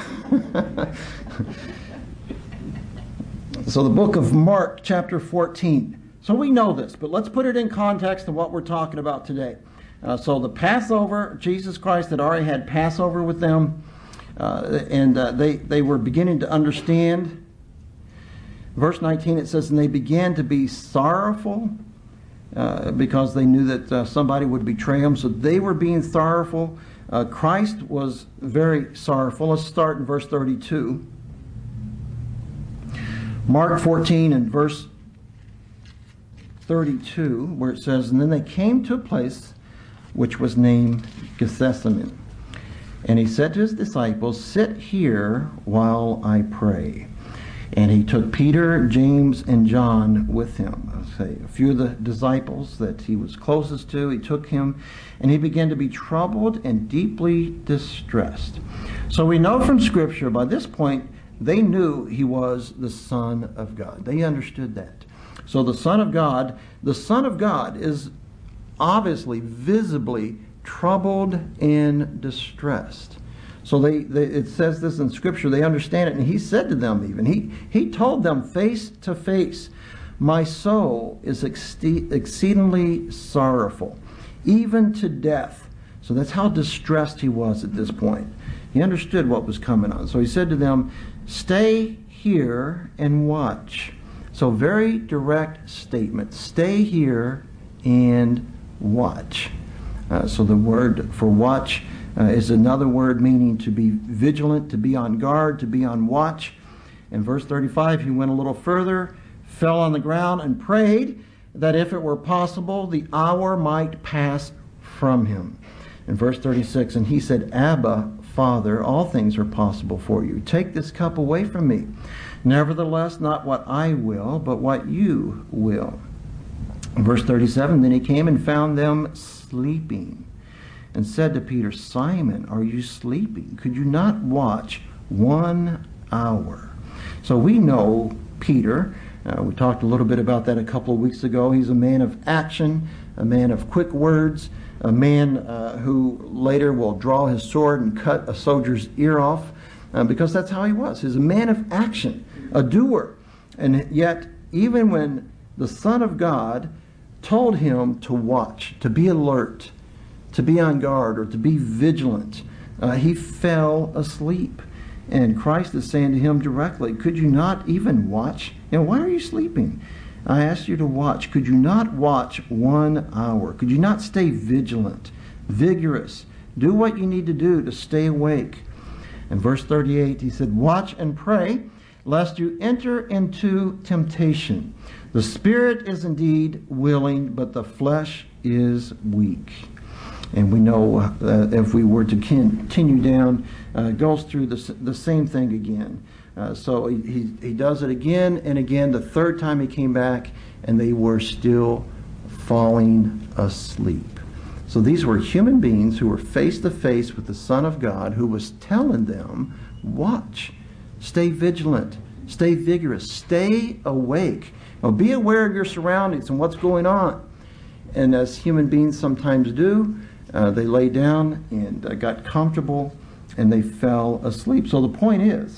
So the book of Mark, chapter fourteen. So we know this, but let's put it in context of what we're talking about today. Uh, so the Passover, Jesus Christ had already had Passover with them, uh, and uh, they, they were beginning to understand. Verse nineteen, it says, and they began to be sorrowful uh, because they knew that uh, somebody would betray them. So they were being sorrowful. Uh, Christ was very sorrowful. Let's start in verse thirty-two. Mark fourteen and verse thirty-two, where it says, and then they came to a place which was named Gethsemane. And he said to his disciples, sit here while I pray. And he took Peter, James, and John with him. I'll say a few of the disciples that he was closest to, he took him, and he began to be troubled and deeply distressed. So we know from Scripture, by this point, they knew he was the Son of God. They understood that. So the Son of God, the Son of God is obviously, visibly troubled and distressed. So they, they, it says this in Scripture, they understand it, and he said to them even, he, he told them face to face, my soul is ex- exceedingly sorrowful, even to death. So that's how distressed he was at this point. He understood what was coming on. So he said to them, stay here and watch. So very direct statement, stay here and watch. Uh, so the word for watch Uh, is another word meaning to be vigilant, to be on guard, to be on watch. In verse thirty-five, he went a little further, fell on the ground, and prayed that if it were possible, the hour might pass from him. In verse thirty-six, and he said, Abba, Father, all things are possible for you. Take this cup away from me. Nevertheless, not what I will, but what you will. In verse thirty-seven, then he came and found them sleeping, and said to Peter, Simon, are you sleeping? Could you not watch one hour? So we know Peter. Uh, we talked a little bit about that a couple of weeks ago. He's a man of action, a man of quick words, a man uh, who later will draw his sword and cut a soldier's ear off, uh, because that's how he was. He's a man of action, a doer. And yet, even when the Son of God told him to watch, to be alert, to be on guard, or to be vigilant, uh, he fell asleep. And Christ is saying to him directly, could you not even watch? You know, why are you sleeping? I asked you to watch. Could you not watch one hour? Could you not stay vigilant, vigorous? Do what you need to do to stay awake. In verse thirty-eight, he said, watch and pray, lest you enter into temptation. The spirit is indeed willing, but the flesh is weak. And we know uh, if we were to continue down, uh, it goes through the, the same thing again. Uh, so he, he, he does it again and again. The third time he came back, and they were still falling asleep. So these were human beings who were face to face with the Son of God, who was telling them, watch, stay vigilant, stay vigorous, stay awake. Now, be aware of your surroundings and what's going on. And as human beings sometimes do, uh, they lay down and uh, got comfortable, and they fell asleep. So the point is,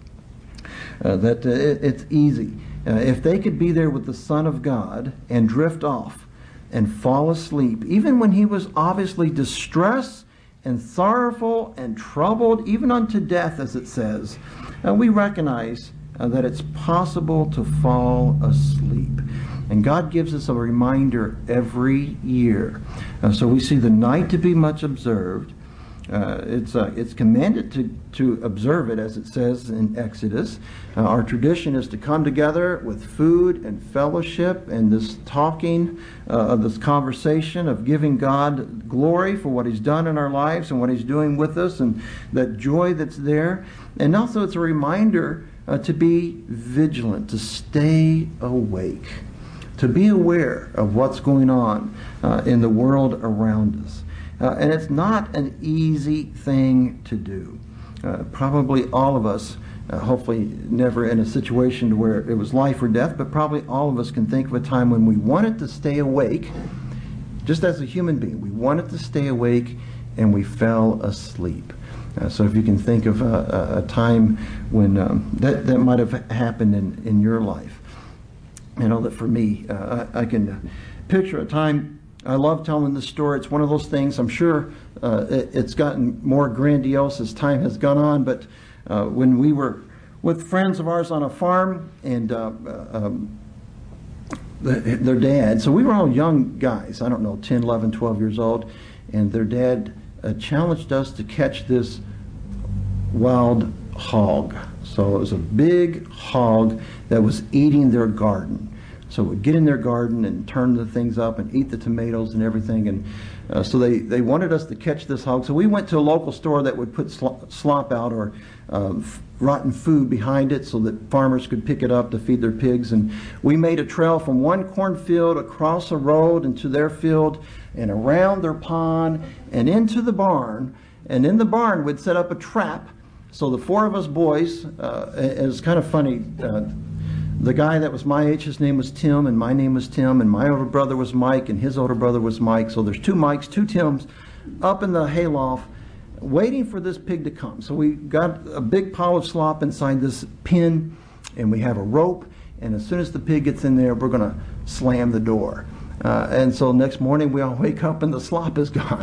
Uh, that uh, it, it's easy. Uh, if they could be there with the Son of God and drift off and fall asleep, even when he was obviously distressed and sorrowful and troubled, even unto death, as it says, uh, we recognize uh, that it's possible to fall asleep. And God gives us a reminder every year. Uh, so we see the night to be much observed. Uh, it's uh, it's commanded to, to observe it, as it says in Exodus. Uh, our tradition is to come together with food and fellowship and this talking, uh, of this conversation of giving God glory for what he's done in our lives and what he's doing with us, and that joy that's there. And also it's a reminder uh, to be vigilant, to stay awake, to be aware of what's going on uh, in the world around us. Uh, and it's not an easy thing to do. Uh, probably all of us, uh, hopefully never in a situation where it was life or death, but probably all of us can think of a time when we wanted to stay awake, just as a human being. We wanted to stay awake and we fell asleep. Uh, so if you can think of a, a time when um, that, that might have happened in, in your life. You know that for me, uh, I, I can picture a time. I love telling this story. It's one of those things, I'm sure uh, it, it's gotten more grandiose as time has gone on, but uh, when we were with friends of ours on a farm, and uh, um, the, their dad, so we were all young guys, I don't know, ten, eleven, twelve years old, and their dad uh, challenged us to catch this wild hog. So it was a big hog that was eating their garden. So we'd get in their garden and turn the things up and eat the tomatoes and everything. And uh, so they, they wanted us to catch this hog. So we went to a local store that would put slop out or uh, rotten food behind it so that farmers could pick it up to feed their pigs. And we made a trail from one cornfield across a road into their field and around their pond and into the barn. And in the barn we'd set up a trap. So the four of us boys, uh, it was kind of funny, uh, the guy that was my age, his name was Tim, and my name was Tim, and my older brother was Mike, and his older brother was Mike. So there's two Mikes, two Tims, up in the hayloft, waiting for this pig to come. So we got a big pile of slop inside this pen, and we have a rope, and as soon as the pig gets in there, we're going to slam the door. Uh, and so next morning, we all wake up, and the slop is gone.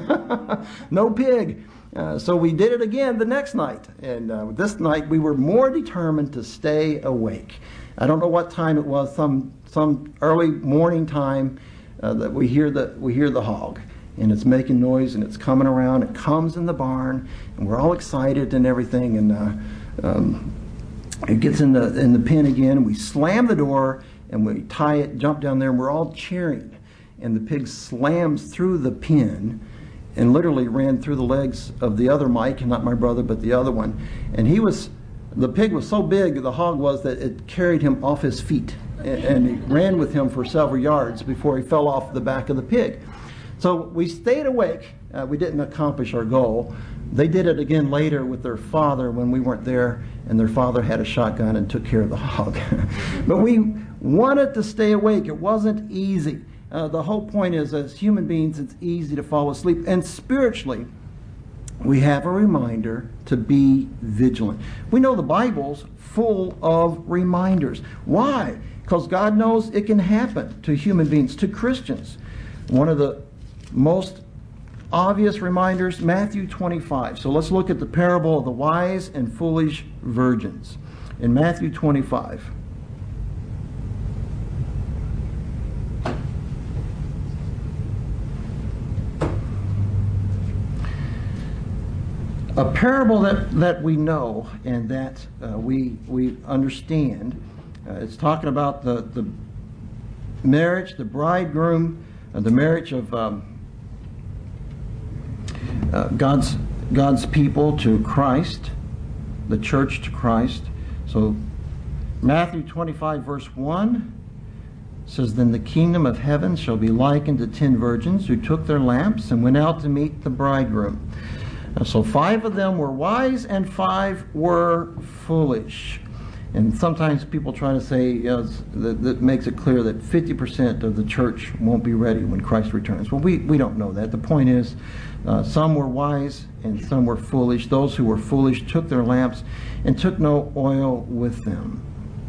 No pig. Uh, so we did it again the next night, and uh, this night we were more determined to stay awake. I don't know what time it was, some some early morning time uh, that we hear the we hear the hog, and it's making noise and it's coming around. It comes in the barn, and we're all excited and everything. And uh, um, it gets in the in the pen again. And we slam the door and we tie it, jump down there, and we're all cheering. And the pig slams through the pen and literally ran through the legs of the other Mike, not my brother, but the other one. And he was, the pig was so big, the hog was, that it carried him off his feet. And, and he ran with him for several yards before he fell off the back of the pig. So we stayed awake. Uh, we didn't accomplish our goal. They did it again later with their father when we weren't there, and their father had a shotgun and took care of the hog. But we wanted to stay awake. It wasn't easy. Uh, the whole point is, as human beings, it's easy to fall asleep. And spiritually, we have a reminder to be vigilant. We know the Bible's full of reminders. Why? Because God knows it can happen to human beings, to Christians. One of the most obvious reminders, Matthew twenty-five. So let's look at the parable of the wise and foolish virgins in Matthew twenty-five. A parable that, that we know and that uh, we we understand. Uh, it's talking about the, the marriage, the bridegroom, uh, the marriage of um, uh, God's God's people to Christ, the church to Christ. So Matthew twenty-five verse one says, "Then the kingdom of heaven shall be likened to ten virgins who took their lamps and went out to meet the bridegroom. Uh, so five of them were wise and five were foolish." And sometimes people try to say, you know, that, that makes it clear that fifty percent of the church won't be ready when Christ returns. Well, we, we don't know that. The point is, uh, some were wise and some were foolish. Those who were foolish took their lamps and took no oil with them.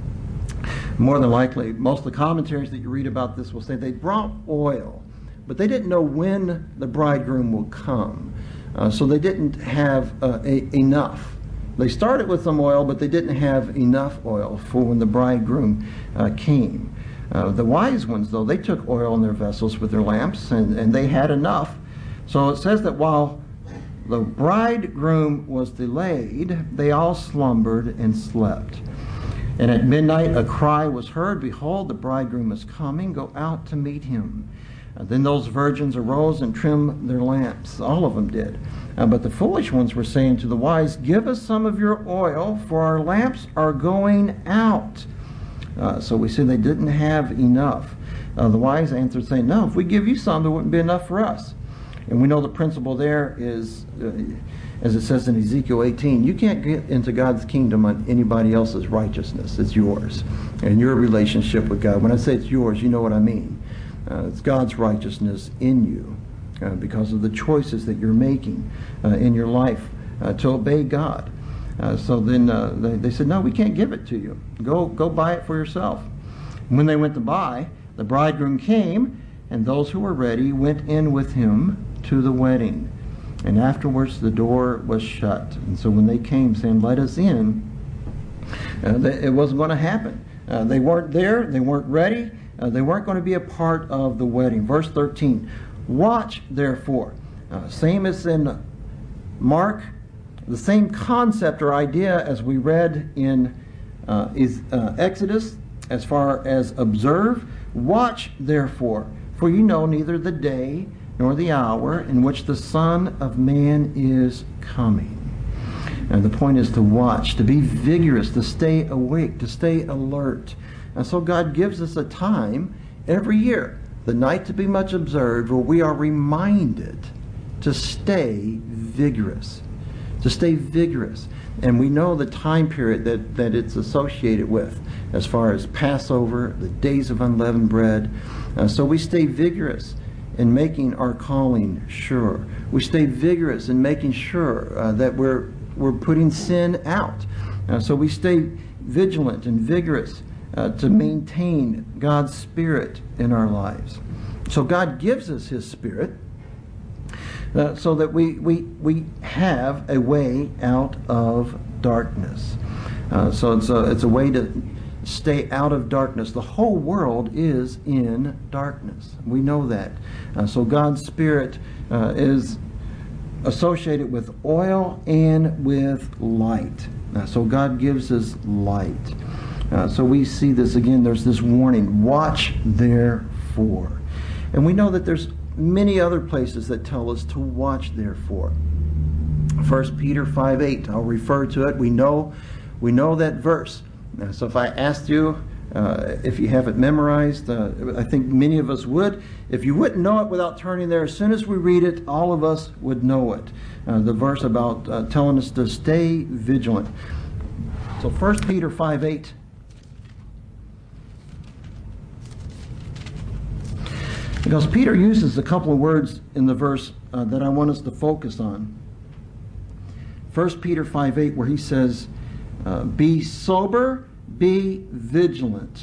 More than likely, most of the commentaries that you read about this will say they brought oil, but they didn't know when the bridegroom will come. Uh, so they didn't have uh, a, enough. They started with some oil, but they didn't have enough oil for when the bridegroom uh, came. Uh, the wise ones, though, they took oil in their vessels with their lamps, and, and they had enough. So it says that while the bridegroom was delayed, they all slumbered and slept. And at midnight a cry was heard, "Behold, the bridegroom is coming, go out to meet him." Uh, then those virgins arose and trimmed their lamps. All of them did. Uh, but the foolish ones were saying to the wise, "Give us some of your oil, for our lamps are going out." Uh, so we see they didn't have enough. Uh, the wise answered, saying, "No, if we give you some, there wouldn't be enough for us." And we know the principle there is, uh, as it says in Ezekiel eighteen, you can't get into God's kingdom on anybody else's righteousness. It's yours. And your relationship with God. When I say it's yours, you know what I mean. Uh, it's God's righteousness in you uh, because of the choices that you're making uh, in your life uh, to obey God. Uh, so then uh, they, they said, "No, we can't give it to you. Go, go buy it for yourself." And when they went to buy, the bridegroom came, and those who were ready went in with him to the wedding. And afterwards the door was shut. And so when they came saying, "Let us in," uh, they, it wasn't going to happen. Uh, they weren't there. They weren't ready. Uh, they weren't going to be a part of the wedding. Verse thirteen, "Watch therefore." Uh, same as in Mark, the same concept or idea as we read in uh, is, uh, Exodus as far as observe. "Watch therefore, for you know neither the day nor the hour in which the Son of Man is coming." And the point is to watch, to be vigorous, to stay awake, to stay alert. And so God gives us a time every year, the night to be much observed, where we are reminded to stay vigorous, to stay vigorous. And we know the time period that, that it's associated with as far as Passover, the days of unleavened bread. Uh, so we stay vigorous in making our calling sure. We stay vigorous in making sure uh, that we're, we're putting sin out. Uh, so we stay vigilant and vigorous Uh, to maintain God's Spirit in our lives. So God gives us His Spirit uh, so that we, we, we have a way out of darkness. Uh, so it's a, it's a way to stay out of darkness. The whole world is in darkness. We know that. Uh, so God's Spirit uh, is associated with oil and with light. Uh, so God gives us light. Uh, so we see this again, there's this warning, "Watch therefore." And we know that there's many other places that tell us to watch therefore. First Peter five eight, I'll refer to it. We know, we know that verse. Uh, so if I asked you, uh, if you have it memorized, uh, I think many of us would. If you wouldn't know it without turning there, as soon as we read it, all of us would know it. Uh, the verse about uh, telling us to stay vigilant. So First Peter five eight. Because Peter uses a couple of words in the verse uh, that I want us to focus on. First Peter five eight, where he says, uh, "Be sober, be vigilant.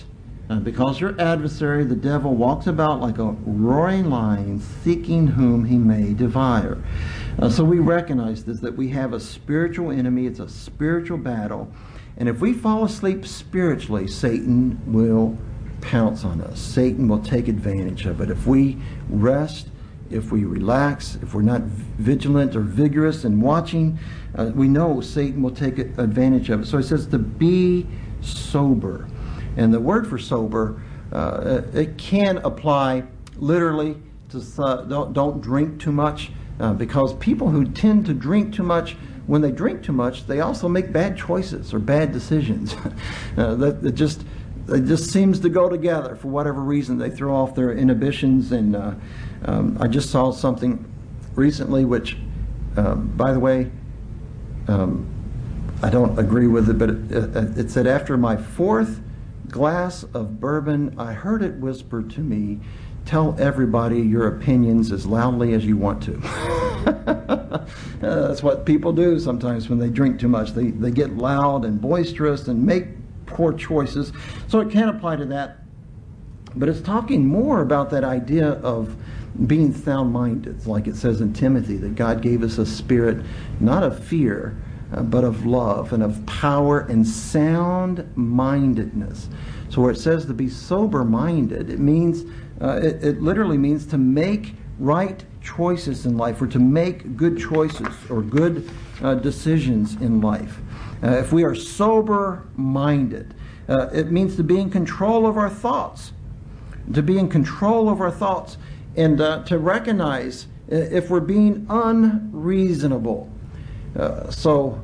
Uh, because your adversary, the devil, walks about like a roaring lion, seeking whom he may devour. Uh, so we recognize this, that we have a spiritual enemy. It's a spiritual battle. And if we fall asleep spiritually, Satan will pounce on us. Satan will take advantage of it. If we rest, if we relax, if we're not vigilant or vigorous in watching, uh, we know Satan will take advantage of it. So it says to be sober. And the word for sober, uh, it can apply literally to uh, don't, don't drink too much, uh, because people who tend to drink too much, when they drink too much, they also make bad choices or bad decisions. uh, that, that just it just seems to go together for whatever reason. They throw off their inhibitions. And uh, um, I just saw something recently, which, uh, by the way, um, I don't agree with it, but it, it, it said, after my fourth glass of bourbon, I heard it whisper to me, tell everybody your opinions as loudly as you want to. uh, that's what people do sometimes when they drink too much. They, they get loud and boisterous and make poor choices. So it can apply to that. But it's talking more about that idea of being sound-minded, like it says in Timothy, that God gave us a spirit not of fear, Uh, but of love and of power and sound-mindedness. So where it says to be sober-minded, it means, uh, it, it literally means to make right choices in life, or to make good choices or good uh, decisions in life. Uh, if we are sober-minded, uh, it means to be in control of our thoughts, to be in control of our thoughts, and uh, to recognize if we're being unreasonable. Uh, so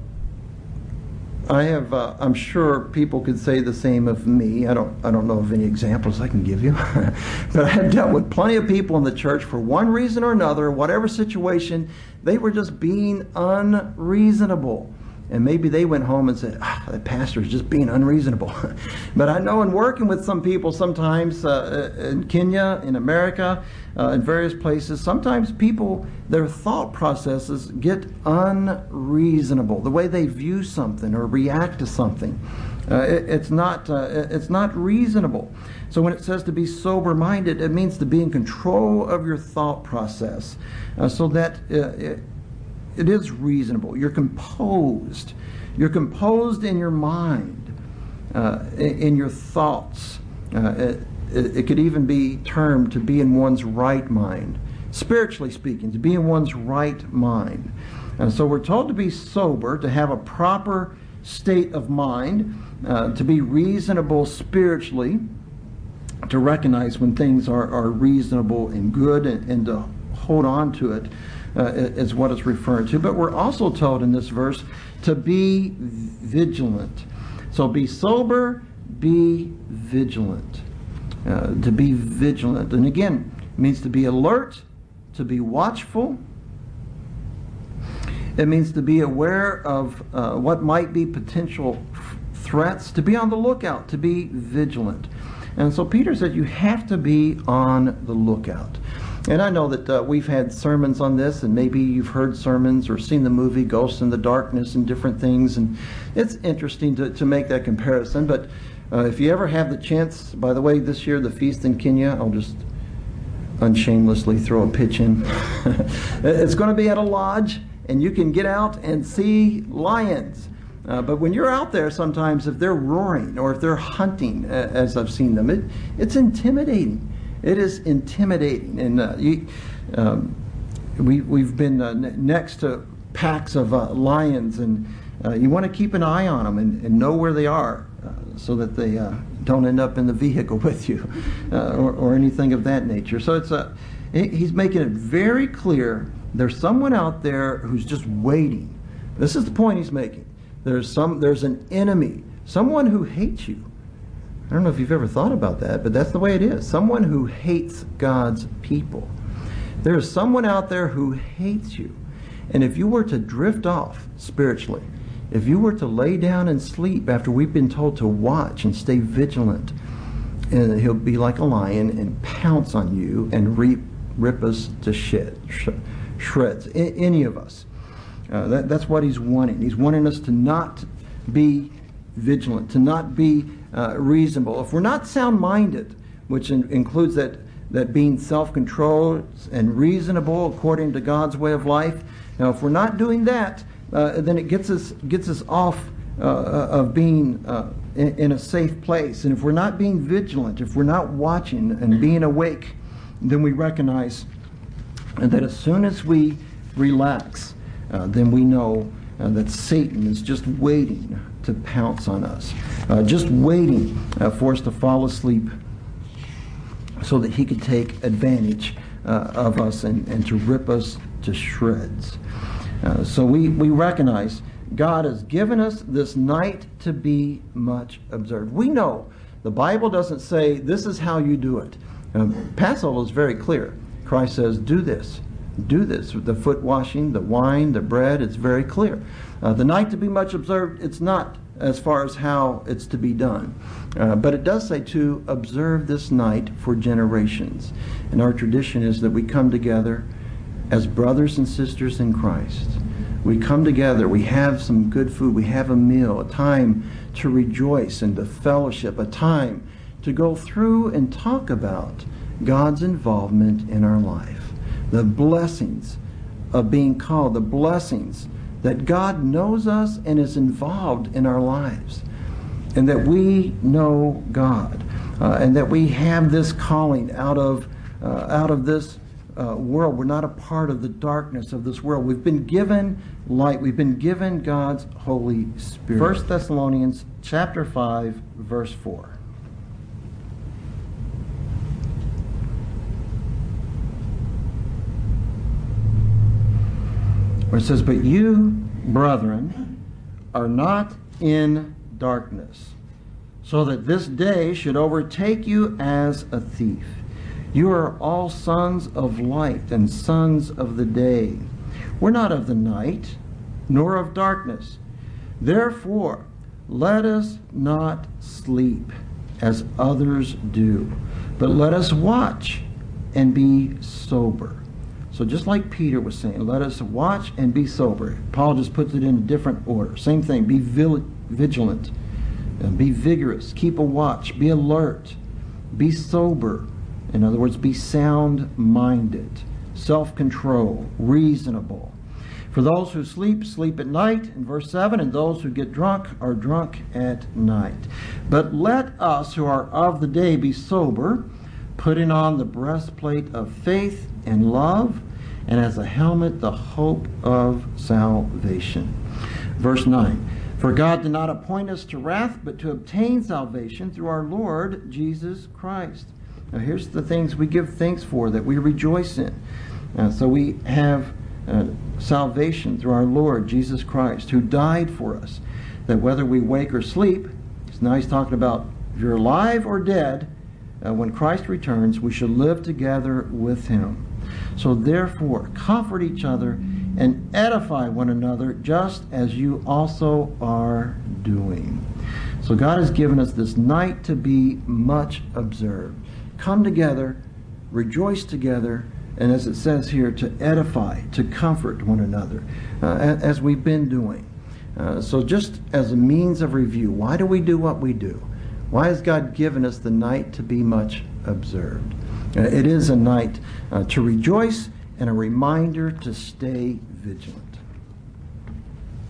I have, uh, I'm sure people could say the same of me. I don't, I don't know of any examples I can give you, but I have dealt with plenty of people in the church for one reason or another, whatever situation, they were just being unreasonable. And maybe they went home and said, ah, the pastor is just being unreasonable. But I know in working with some people sometimes uh, in Kenya, in America, uh, in various places, sometimes people, their thought processes get unreasonable. The way they view something or react to something, uh, it, it's not uh, it's not reasonable. So when it says to be sober-minded, it means to be in control of your thought process, uh, so that uh, it, It is reasonable. You're composed. You're composed in your mind, uh, in, in your thoughts. Uh, it, it could even be termed to be in one's right mind. Spiritually speaking, to be in one's right mind. And so we're told to be sober, to have a proper state of mind, uh, to be reasonable spiritually, to recognize when things are, are reasonable and good, and, and to hold on to it. Uh, is what it's referring to. But we're also told in this verse to be vigilant. So be sober, be vigilant. Uh, to be vigilant. And again, it means to be alert, to be watchful. It means to be aware of uh, what might be potential f- threats, to be on the lookout, to be vigilant. And so Peter said you have to be on the lookout. And I know that uh, we've had sermons on this, and maybe you've heard sermons or seen the movie Ghosts in the Darkness and different things, and it's interesting to, to make that comparison. But uh, if you ever have the chance, by the way, this year, the feast in Kenya, I'll just unshamelessly throw a pitch in. It's going to be at a lodge, and you can get out and see lions. Uh, but when you're out there, sometimes if they're roaring or if they're hunting, uh, as I've seen them, it, it's intimidating. It is intimidating, and uh, you, um, we, we've been uh, n- next to packs of uh, lions, and uh, you want to keep an eye on them and, and know where they are, uh, so that they uh, don't end up in the vehicle with you, uh, or, or anything of that nature. So it's a, he's making it very clear there's someone out there who's just waiting. This is the point he's making. There's some, there's an enemy, someone who hates you. I don't know if you've ever thought about that, but that's the way it is. Someone who hates God's people. There is someone out there who hates you. And if you were to drift off spiritually, if you were to lay down and sleep after we've been told to watch and stay vigilant, and he'll be like a lion and pounce on you and rip, rip us to shit, sh- shreds, I, any of us. Uh, that, that's what he's wanting. He's wanting us to not be vigilant, to not be uh, reasonable. If we're not sound-minded, which in, includes that, that being self-controlled and reasonable according to God's way of life, now if we're not doing that, uh, then it gets us gets us off uh, of being uh, in, in a safe place. And if we're not being vigilant, if we're not watching and being awake, then we recognize that as soon as we relax, uh, then we know uh, that Satan is just waiting to pounce on us, uh, just waiting uh, for us to fall asleep so that he could take advantage uh, of us and, and to rip us to shreds. Uh, so we, we recognize God has given us this night to be much observed. We know the Bible doesn't say this is how you do it. Uh, Passover is very clear. Christ says, do this. Do this. The foot washing, the wine, the bread, it's very clear. Uh, the night to be much observed, it's not as far as how it's to be done. Uh, but it does say to observe this night for generations. And our tradition is that we come together as brothers and sisters in Christ. We come together, we have some good food, we have a meal, a time to rejoice and to fellowship, a time to go through and talk about God's involvement in our life. The blessings of being called, the blessings that God knows us and is involved in our lives, and that we know God, uh, and that we have this calling out of uh, out of this uh, world. We're not a part of the darkness of this world. We've been given light. We've been given God's Holy Spirit. First Thessalonians chapter five, verse four. Where it says, but you, brethren, are not in darkness, so that this day should overtake you as a thief. You are all sons of light and sons of the day. We're not of the night, nor of darkness. Therefore, let us not sleep as others do, but let us watch and be sober. So just like Peter was saying, let us watch and be sober. Paul just puts it in a different order. Same thing, be vigilant, and be vigorous, keep a watch, be alert, be sober. In other words, be sound-minded, self-control, reasonable. For those who sleep, sleep at night, in verse seven, and those who get drunk are drunk at night. But let us who are of the day be sober, putting on the breastplate of faith and love, and as a helmet the hope of salvation. Verse nine, for God did not appoint us to wrath, but to obtain salvation through our Lord Jesus Christ. Now here's the things we give thanks for, that we rejoice in. Uh, so we have uh, salvation through our Lord Jesus Christ, who died for us, that whether we wake or sleep, so now he's talking about if you're alive or dead, Uh, when Christ returns, we shall live together with him. So therefore, comfort each other and edify one another, just as you also are doing. So God has given us this night to be much observed. Come together, rejoice together, and as it says here, to edify, to comfort one another, uh, as we've been doing. Uh, so just as a means of review, why do we do what we do? Why has God given us the night to be much observed? Uh, it is a night uh, to rejoice and a reminder to stay vigilant.